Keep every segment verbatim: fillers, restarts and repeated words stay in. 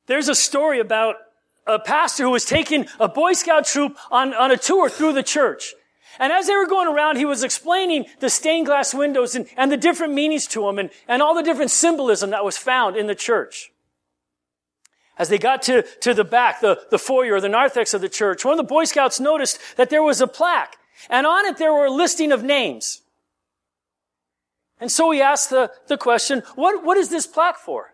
There's a story about a pastor who was taking a Boy Scout troop on, on a tour through the church. And as they were going around, he was explaining the stained glass windows and, and the different meanings to them and, and all the different symbolism that was found in the church. As they got to, to the back, the, the foyer, the narthex of the church, one of the Boy Scouts noticed that there was a plaque, and on it there were a listing of names. And so he asked the, the question, what, what is this plaque for?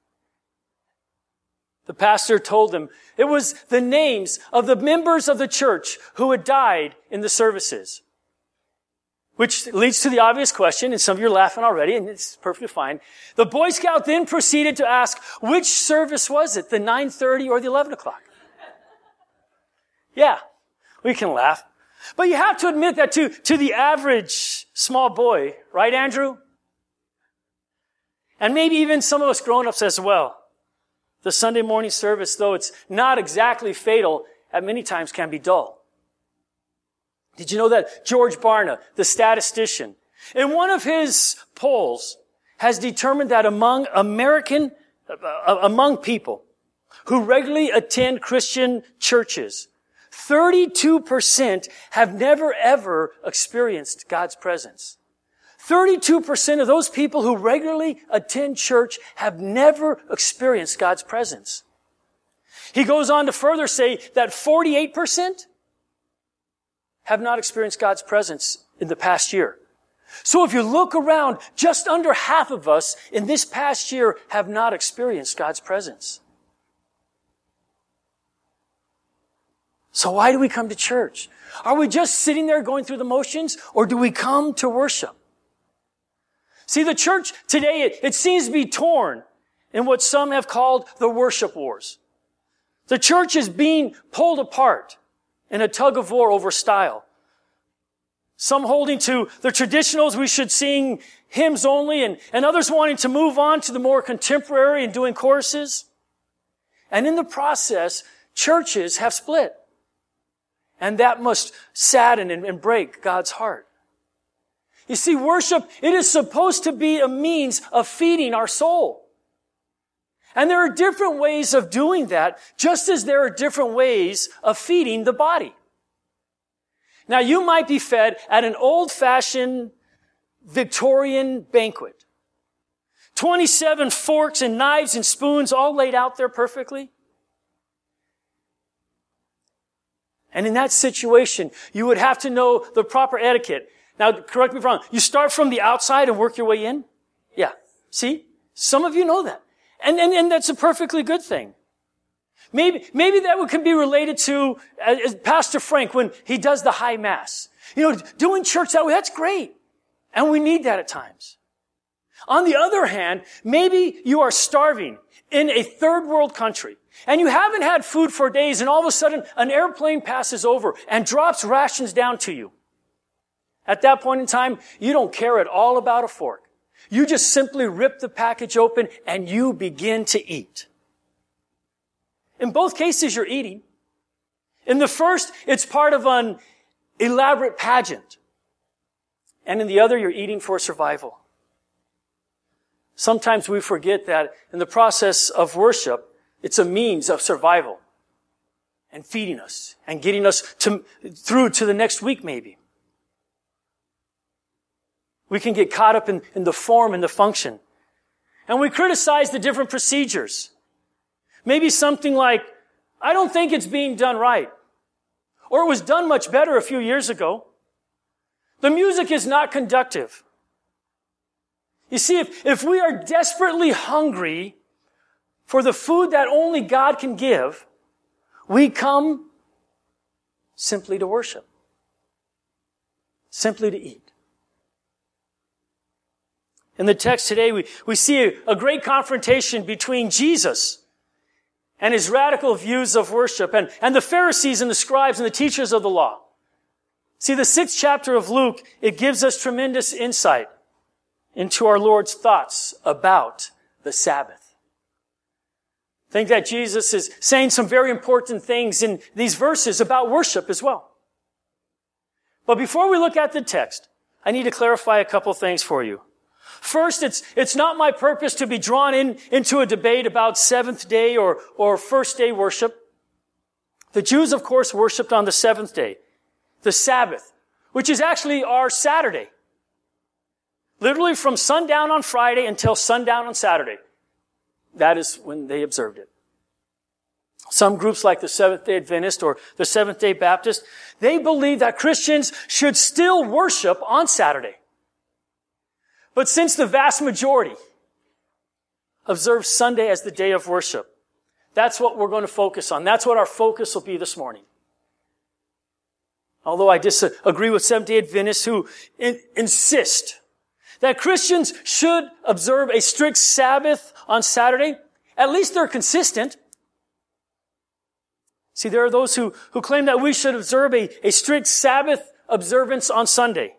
The pastor told him it was the names of the members of the church who had died in the services. Which leads to the obvious question, and some of you are laughing already, and it's perfectly fine. The Boy Scout then proceeded to ask, which service was it, the nine thirty or the eleven o'clock? Yeah, we can laugh. But you have to admit that to, to the average small boy, right, Andrew? And maybe even some of us grown-ups as well. The Sunday morning service, though it's not exactly fatal, at many times can be dull. Did you know that George Barna, the statistician, in one of his polls has determined that among American, uh, among people who regularly attend Christian churches, thirty-two percent have never ever experienced God's presence. thirty-two percent of those people who regularly attend church have never experienced God's presence. He goes on to further say that forty-eight percent have not experienced God's presence in the past year. So if you look around, just under half of us in this past year have not experienced God's presence. So why do we come to church? Are we just sitting there going through the motions, or do we come to worship? See, the church today, it, it seems to be torn in what some have called the worship wars. The church is being pulled apart in a tug of war over style. Some holding to the traditionals, we should sing hymns only, and, and others wanting to move on to the more contemporary and doing choruses. And in the process, churches have split. And that must sadden and, and break God's heart. You see, worship, it is supposed to be a means of feeding our soul. And there are different ways of doing that, just as there are different ways of feeding the body. Now, you might be fed at an old-fashioned Victorian banquet. twenty-seven forks and knives and spoons all laid out there perfectly. And in that situation, you would have to know the proper etiquette. Now, correct me if I'm wrong. You start from the outside and work your way in? Yeah. See? Some of you know that. And, and, and that's a perfectly good thing. Maybe, maybe that can be related to uh, Pastor Frank when he does the high mass. You know, doing church that way, that's great. And we need that at times. On the other hand, maybe you are starving in a third world country and you haven't had food for days, and all of a sudden an airplane passes over and drops rations down to you. At that point in time, you don't care at all about a fork. You just simply rip the package open and you begin to eat. In both cases, you're eating. In the first, it's part of an elaborate pageant. And in the other, you're eating for survival. Sometimes we forget that in the process of worship, it's a means of survival and feeding us and getting us to, through to the next week maybe. We can get caught up in, in the form and the function. And we criticize the different procedures. Maybe something like, I don't think it's being done right. Or it was done much better a few years ago. The music is not conductive. You see, if, if we are desperately hungry for the food that only God can give, we come simply to worship. Simply to eat. In the text today, we, we see a, a great confrontation between Jesus and his radical views of worship and, and the Pharisees and the scribes and the teachers of the law. See, the sixth chapter of Luke, it gives us tremendous insight into our Lord's thoughts about the Sabbath. I think that Jesus is saying some very important things in these verses about worship as well. But before we look at the text, I need to clarify a couple things for you. First, it's, it's not my purpose to be drawn in, into a debate about seventh day or, or first day worship. The Jews, of course, worshiped on the seventh day, the Sabbath, which is actually our Saturday. Literally from sundown on Friday until sundown on Saturday. That is when they observed it. Some groups like the Seventh-day Adventist or the Seventh-day Baptist, they believe that Christians should still worship on Saturday. But since the vast majority observe Sunday as the day of worship, that's what we're going to focus on. That's what our focus will be this morning. Although I disagree with Seventh-day Adventists who in- insist that Christians should observe a strict Sabbath on Saturday, at least they're consistent. See, there are those who, who claim that we should observe a, a strict Sabbath observance on Sunday.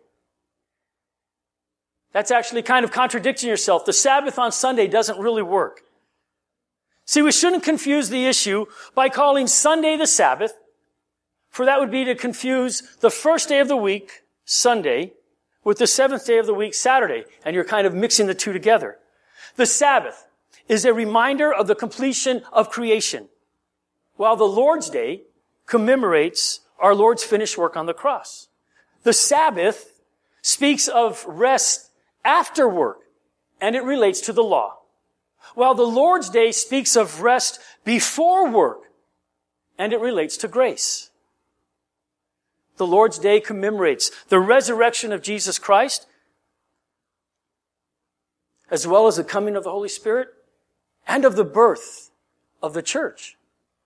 That's actually kind of contradicting yourself. The Sabbath on Sunday doesn't really work. See, we shouldn't confuse the issue by calling Sunday the Sabbath, for that would be to confuse the first day of the week, Sunday, with the seventh day of the week, Saturday, and you're kind of mixing the two together. The Sabbath is a reminder of the completion of creation, while the Lord's Day commemorates our Lord's finished work on the cross. The Sabbath speaks of rest after work, and it relates to the law, while the Lord's Day speaks of rest before work, and it relates to grace. The Lord's Day commemorates the resurrection of Jesus Christ, as well as the coming of the Holy Spirit, and of the birth of the church.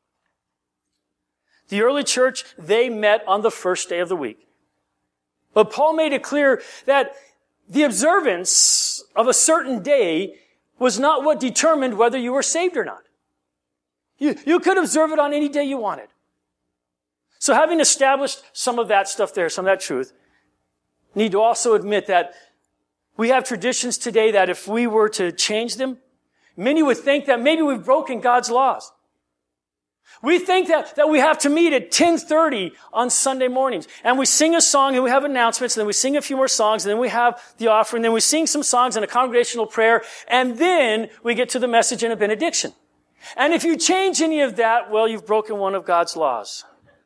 The early church, they met on the first day of the week. But Paul made it clear that the observance of a certain day was not what determined whether you were saved or not. You, you could observe it on any day you wanted. So having established some of that stuff there, some of that truth, need to also admit that we have traditions today that if we were to change them, many would think that maybe we've broken God's laws. We think that, that we have to meet at ten thirty on Sunday mornings. And we sing a song and we have announcements, and then we sing a few more songs, and then we have the offering, then we sing some songs and a congregational prayer, and then we get to the message and a benediction. And if you change any of that, well, you've broken one of God's laws.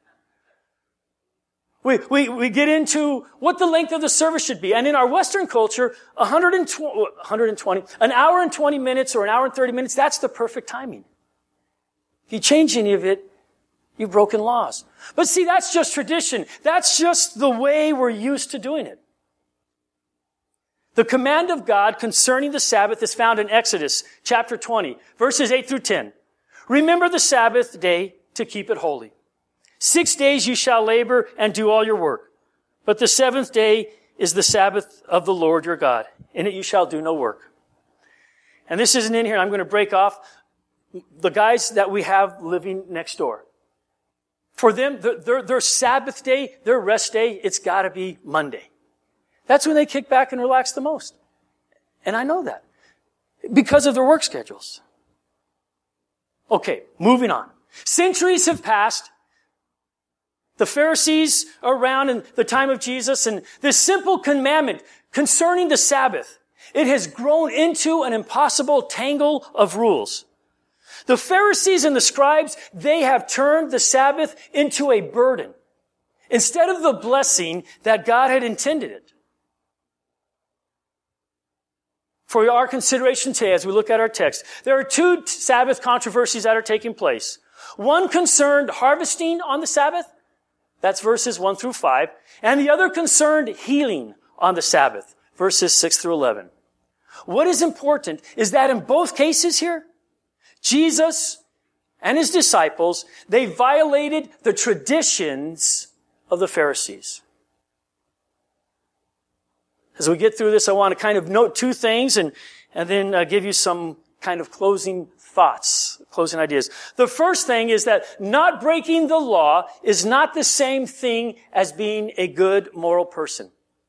We, we, we get into what the length of the service should be. And in our Western culture, one hundred twenty, one hundred twenty, an hour and twenty minutes or an hour and thirty minutes, that's the perfect timing. If you change any of it, you've broken laws. But see, that's just tradition. That's just the way we're used to doing it. The command of God concerning the Sabbath is found in Exodus chapter twenty, verses eight through ten. Remember the Sabbath day to keep it holy. Six days you shall labor and do all your work. But the seventh day is the Sabbath of the Lord your God. In it you shall do no work. And this isn't in here. I'm going to break off the guys that we have living next door. For them, their, their Sabbath day, their rest day, it's got to be Monday. That's when they kick back and relax the most. And I know that because of their work schedules. Okay, moving on. Centuries have passed. The Pharisees are around in the time of Jesus, and this simple commandment concerning the Sabbath, it has grown into an impossible tangle of rules. The Pharisees and the scribes, they have turned the Sabbath into a burden instead of the blessing that God had intended it. For our consideration today, as we look at our text, there are two Sabbath controversies that are taking place. One concerned harvesting on the Sabbath. That's verses one through five. And the other concerned healing on the Sabbath, verses six through eleven. What is important is that in both cases here, Jesus and his disciples, they violated the traditions of the Pharisees. As we get through this, I want to kind of note two things and, and then uh, give you some kind of closing thoughts, closing ideas. The first thing is that not breaking the law is not the same thing as being a good moral person.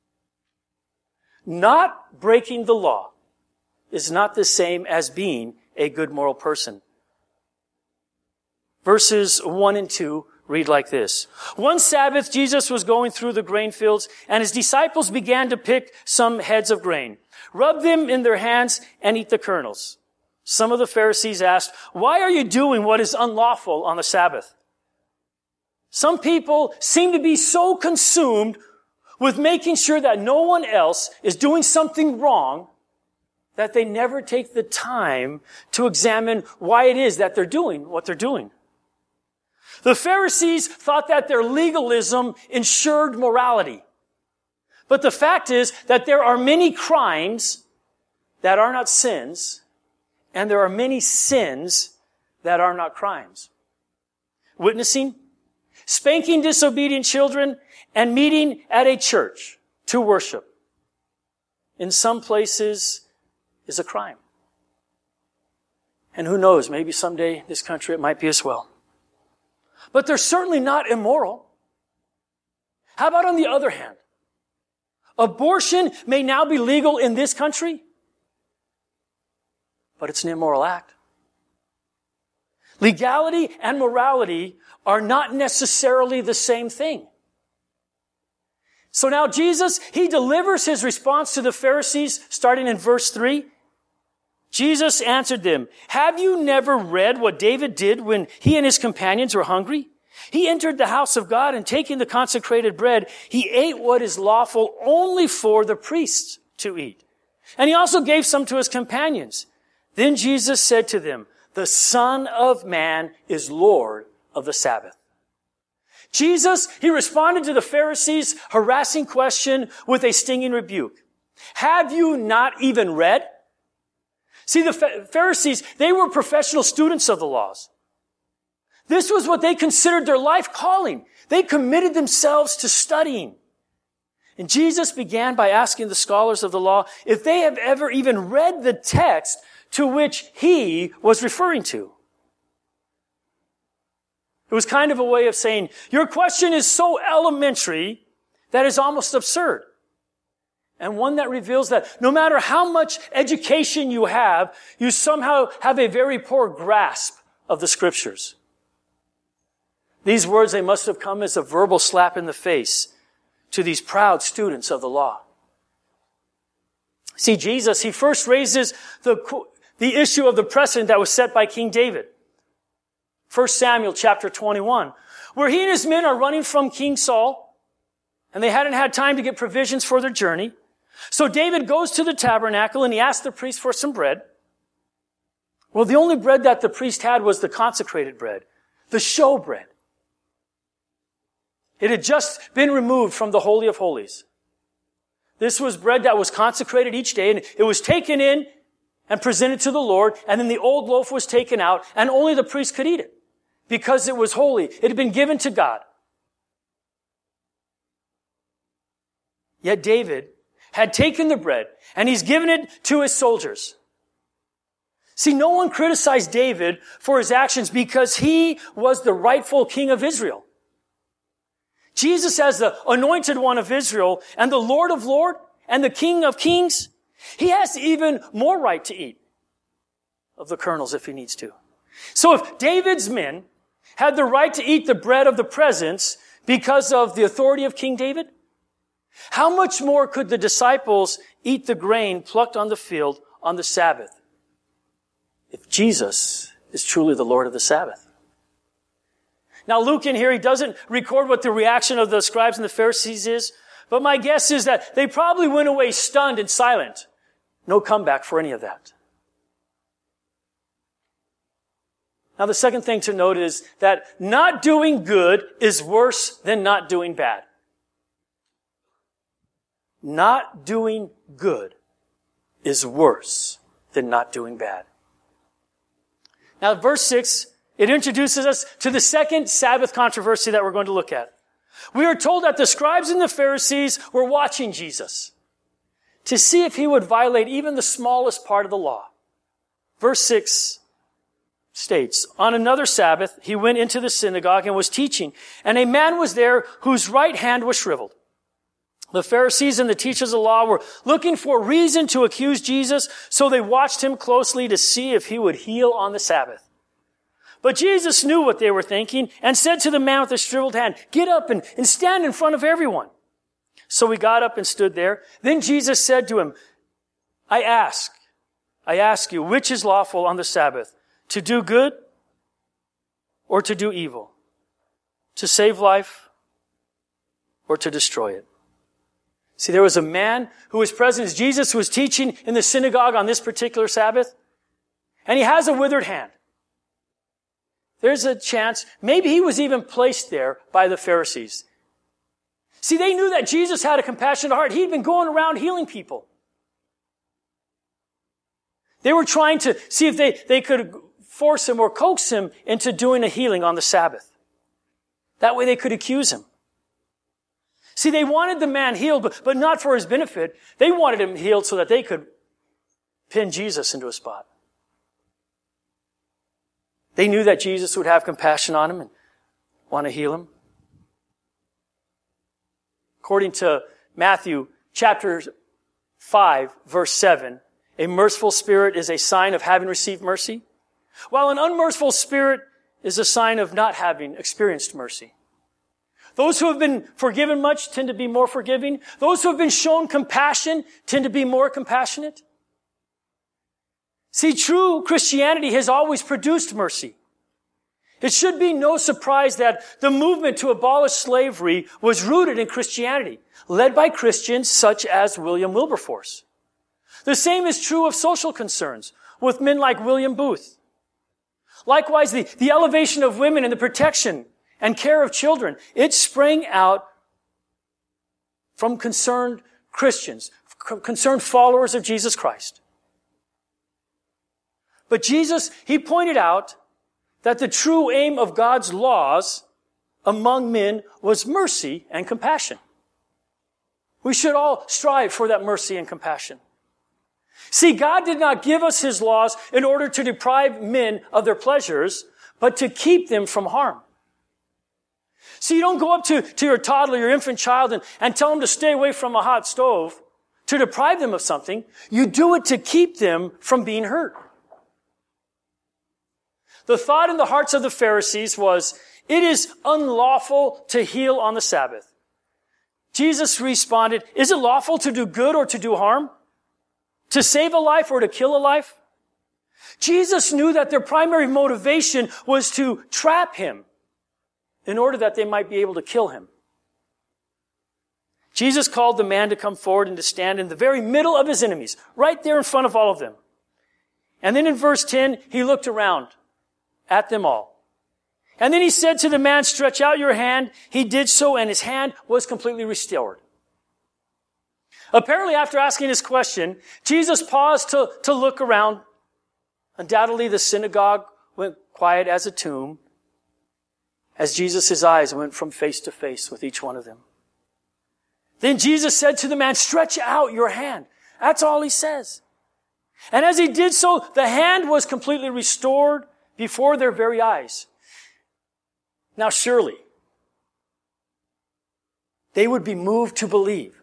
Not breaking the law is not the same as being a good moral person. Verses one and two read like this. One Sabbath, Jesus was going through the grain fields, and his disciples began to pick some heads of grain, rub them in their hands, and eat the kernels. Some of the Pharisees asked, "Why are you doing what is unlawful on the Sabbath?" Some people seem to be so consumed with making sure that no one else is doing something wrong that they never take the time to examine why it is that they're doing what they're doing. The Pharisees thought that their legalism ensured morality. But the fact is that there are many crimes that are not sins, and there are many sins that are not crimes. Witnessing, spanking disobedient children, and meeting at a church to worship, in some places, is a crime. And who knows, maybe someday in this country it might be as well. But they're certainly not immoral. How about on the other hand? Abortion may now be legal in this country, but it's an immoral act. Legality and morality are not necessarily the same thing. So now Jesus, he delivers his response to the Pharisees starting in verse three. Jesus answered them, "Have you never read what David did when he and his companions were hungry? He entered the house of God, and taking the consecrated bread, he ate what is lawful only for the priests to eat. And he also gave some to his companions. Then Jesus said to them, 'The Son of Man is Lord of the Sabbath.'" Jesus, he responded to the Pharisees' harassing question with a stinging rebuke. Have you not even read? See, the Pharisees, they were professional students of the laws. This was what they considered their life calling. They committed themselves to studying. And Jesus began by asking the scholars of the law if they have ever even read the text to which he was referring to. It was kind of a way of saying, your question is so elementary that it's almost absurd. And one that reveals that no matter how much education you have, you somehow have a very poor grasp of the Scriptures. These words, they must have come as a verbal slap in the face to these proud students of the law. See, Jesus, he first raises the, the issue of the precedent that was set by King David. First Samuel chapter twenty-one, where he and his men are running from King Saul, and they hadn't had time to get provisions for their journey. So David goes to the tabernacle and he asks the priest for some bread. Well, the only bread that the priest had was the consecrated bread, the show bread. It had just been removed from the Holy of Holies. This was bread that was consecrated each day, and it was taken in and presented to the Lord, and then the old loaf was taken out, and only the priest could eat it because it was holy. It had been given to God. Yet David had taken the bread, and he's given it to his soldiers. See, no one criticized David for his actions because he was the rightful king of Israel. Jesus, as the anointed one of Israel and the Lord of Lords and the King of Kings, he has even more right to eat of the kernels if he needs to. So if David's men had the right to eat the bread of the presence because of the authority of King David, how much more could the disciples eat the grain plucked on the field on the Sabbath if Jesus is truly the Lord of the Sabbath? Now, Luke in here, he doesn't record what the reaction of the scribes and the Pharisees is, but my guess is that they probably went away stunned and silent. No comeback for any of that. Now, the second thing to note is that not doing good is worse than not doing bad. Not doing good is worse than not doing bad. Now, verse six, it introduces us to the second Sabbath controversy that we're going to look at. We are told that the scribes and the Pharisees were watching Jesus to see if he would violate even the smallest part of the law. Verse six states, on another Sabbath, he went into the synagogue and was teaching, and a man was there whose right hand was shriveled. The Pharisees and the teachers of the law were looking for reason to accuse Jesus, so they watched him closely to see if he would heal on the Sabbath. But Jesus knew what they were thinking and said to the man with the shriveled hand, get up and, and stand in front of everyone. So he got up and stood there. Then Jesus said to him, I ask, I ask you, which is lawful on the Sabbath, to do good or to do evil, to save life or to destroy it? See, there was a man who was present as Jesus was teaching in the synagogue on this particular Sabbath, and he has a withered hand. There's a chance, maybe he was even placed there by the Pharisees. See, they knew that Jesus had a compassionate heart. He'd been going around healing people. They were trying to see if they, they could force him or coax him into doing a healing on the Sabbath. That way they could accuse him. See, they wanted the man healed, but, but not for his benefit. They wanted him healed so that they could pin Jesus into a spot. They knew that Jesus would have compassion on him and want to heal him. According to Matthew chapter five, verse seven, a merciful spirit is a sign of having received mercy, while an unmerciful spirit is a sign of not having experienced mercy. Those who have been forgiven much tend to be more forgiving. Those who have been shown compassion tend to be more compassionate. See, true Christianity has always produced mercy. It should be no surprise that the movement to abolish slavery was rooted in Christianity, led by Christians such as William Wilberforce. The same is true of social concerns, with men like William Booth. Likewise, the, the elevation of women and the protection and care of children, it sprang out from concerned Christians, concerned followers of Jesus Christ. But Jesus, he pointed out that the true aim of God's laws among men was mercy and compassion. We should all strive for that mercy and compassion. See, God did not give us his laws in order to deprive men of their pleasures, but to keep them from harm. See, you don't go up to, to your toddler, your infant child, and, and tell them to stay away from a hot stove to deprive them of something. You do it to keep them from being hurt. The thought in the hearts of the Pharisees was, it is unlawful to heal on the Sabbath. Jesus responded, is it lawful to do good or to do harm? To save a life or to kill a life? Jesus knew that their primary motivation was to trap him in order that they might be able to kill him. Jesus called the man to come forward and to stand in the very middle of his enemies, right there in front of all of them. And then in verse ten, he looked around at them all. And then he said to the man, stretch out your hand. He did so, and his hand was completely restored. Apparently, after asking this question, Jesus paused to, to look around. Undoubtedly, the synagogue went quiet as a tomb as Jesus' eyes went from face to face with each one of them. Then Jesus said to the man, stretch out your hand. That's all he says. And as he did so, the hand was completely restored before their very eyes. Now surely, they would be moved to believe.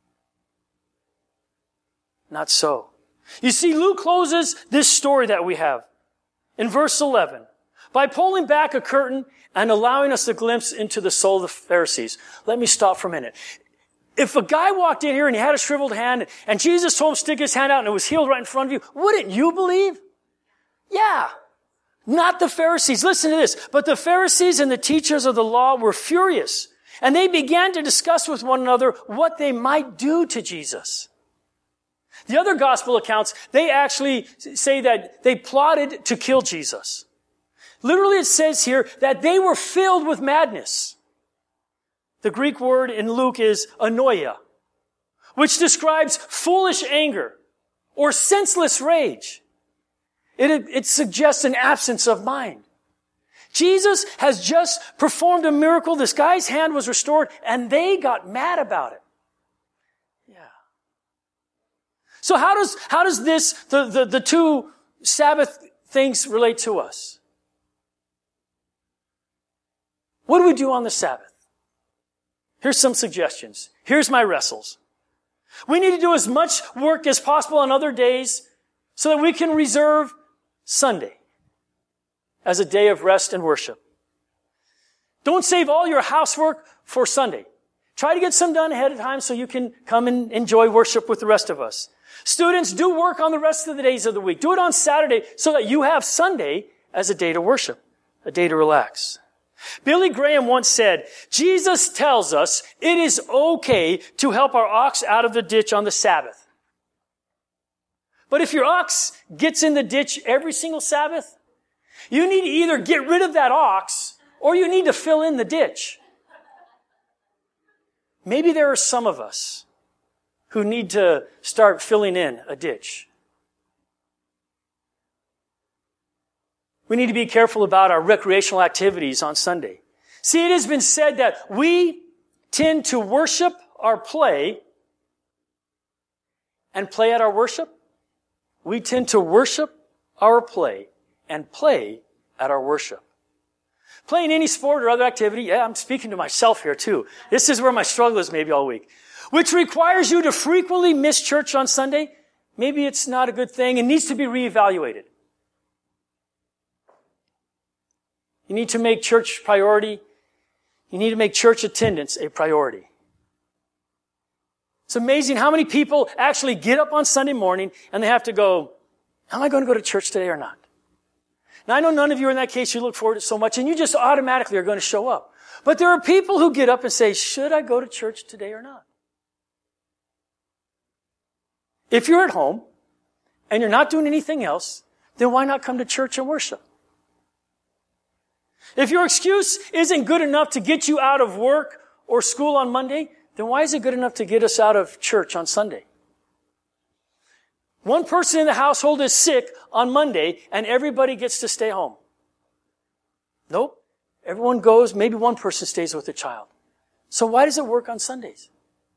Not so. You see, Luke closes this story that we have in verse eleven by pulling back a curtain and allowing us a glimpse into the soul of the Pharisees. Let me stop for a minute. If a guy walked in here and he had a shriveled hand and Jesus told him to stick his hand out and it was healed right in front of you, wouldn't you believe? Yeah. Not the Pharisees. Listen to this. But the Pharisees and the teachers of the law were furious, and they began to discuss with one another what they might do to Jesus. The other gospel accounts, they actually say that they plotted to kill Jesus. Literally, it says here that they were filled with madness. The Greek word in Luke is anoia, which describes foolish anger or senseless rage. It, it suggests an absence of mind. Jesus has just performed a miracle. This guy's hand was restored, and they got mad about it. Yeah. So how does, how does this, the, the, the two Sabbath things relate to us? What do we do on the Sabbath? Here's some suggestions. Here's my wrestles. We need to do as much work as possible on other days so that we can reserve Sunday. as a day of rest and worship. Don't save all your housework for Sunday. Try to get some done ahead of time so you can come and enjoy worship with the rest of us. Students, do work on the rest of the days of the week. Do it on Saturday so that you have Sunday as a day to worship, a day to relax. Billy Graham once said, Jesus tells us it is okay to help our ox out of the ditch on the Sabbath. But if your ox gets in the ditch every single Sabbath, you need to either get rid of that ox or you need to fill in the ditch. Maybe there are some of us who need to start filling in a ditch. We need to be careful about our recreational activities on Sunday. See, it has been said that we tend to worship our play and play at our worship. We tend to worship our play and play at our worship. Playing any sport or other activity, yeah, I'm speaking to myself here too. This is where my struggle is maybe all week. Which requires you to frequently miss church on Sunday. Maybe it's not a good thing. It needs to be reevaluated. You need to make church priority. You need to make church attendance a priority. It's amazing how many people actually get up on Sunday morning and they have to go, am I going to go to church today or not? Now, I know none of you are in that case. You look forward to it so much and you just automatically are going to show up. But there are people who get up and say, should I go to church today or not? If you're at home and you're not doing anything else, then why not come to church and worship? If your excuse isn't good enough to get you out of work or school on Monday, then why is it good enough to get us out of church on Sunday? One person in the household is sick on Monday and everybody gets to stay home. Nope. Everyone goes, maybe one person stays with the child. So why does it work on Sundays?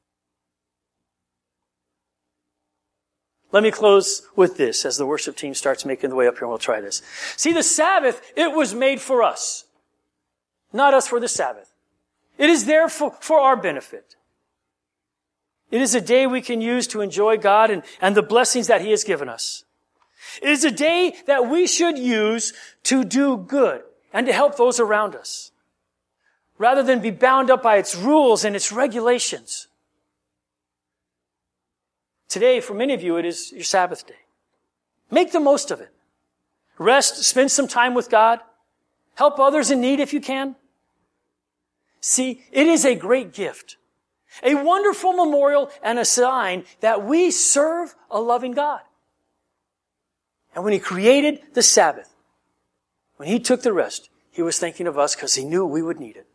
Let me close with this as the worship team starts making the way up here and we'll try this. See, the Sabbath, it was made for us. Not us for the Sabbath. It is there for, for our benefit. It is a day we can use to enjoy God and, and the blessings that He has given us. It is a day that we should use to do good and to help those around us, rather than be bound up by its rules and its regulations. Today, for many of you, it is your Sabbath day. Make the most of it. Rest, spend some time with God. Help others in need if you can. See, it is a great gift. A wonderful memorial and a sign that we serve a loving God. And when He created the Sabbath, when He took the rest, He was thinking of us because He knew we would need it.